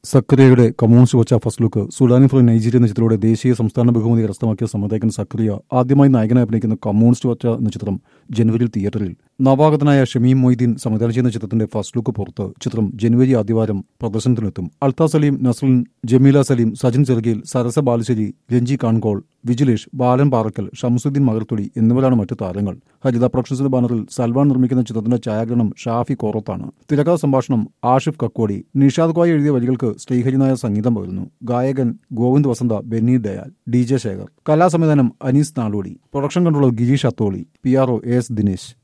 സക്കറിയയുടെ communist വച്ച first look Sudani from Nigeria എന്ന ചിത്രത്തിലൂടെ ദേശീയ സംസ്ഥാന ബഹുമതി കരസ്ഥമാക്കിയ സംവിധായകൻ സക്കറിയ ആദ്യമായി നായകനായി അഭിനയിക്കുന്ന കമ്മ്യൂണിസ്റ്റ് വച്ച എന്ന ചിത്രം ജനുവരിയിൽ തിയേറ്ററിൽ നവാഗതനായ ഷമീം മൊയ്തീൻ സംവിധാനം ചെയ്യുന്ന ചിത്രത്തിന്റെ ഫസ്റ്റ് ലുക്ക് പുറത്ത് ചിത്രം ജനുവരി ആദ്യവാരം പ്രദർശനത്തിനെത്തും. അൽത്താ സലീം, നസ്രിൻ, ജമീല സലീം, സജിൻ ചെറുകയിൽ, സരസ ബാലുശ്ശേരി, രഞ്ജി കാൺകോൾ, വിജിലേഷ്, ബാലൻ പാറക്കൽ, ഷംസുദ്ദീൻ മകർത്തുടി എന്നിവരാണ് മറ്റു താരങ്ങൾ. ഹരിത പ്രൊഡക്ഷൻസിന്റെ ബാനറിൽ സൽവാൻ നിർമ്മിക്കുന്ന ചിത്രത്തിന്റെ ഛായാഗ്രഹണം ഷാഫി കോറത്താണ്. തിരക്കഥാ സംഭാഷണം ആഷിഫ് കക്കോടി. നിഷാദ് കോയ എഴുതിയ വരികൾക്ക് ശ്രീഹരി നായർ സംഗീതം പകരുന്നു. ഗായകൻ ഗോവിന്ദ് വസന്ത, ബെന്നി ദയാൽ, DJ ശേഖർ. കലാസംവിധാനം Anees Nadodi. Production controller Girish Atholi. PRO AS Dinesh.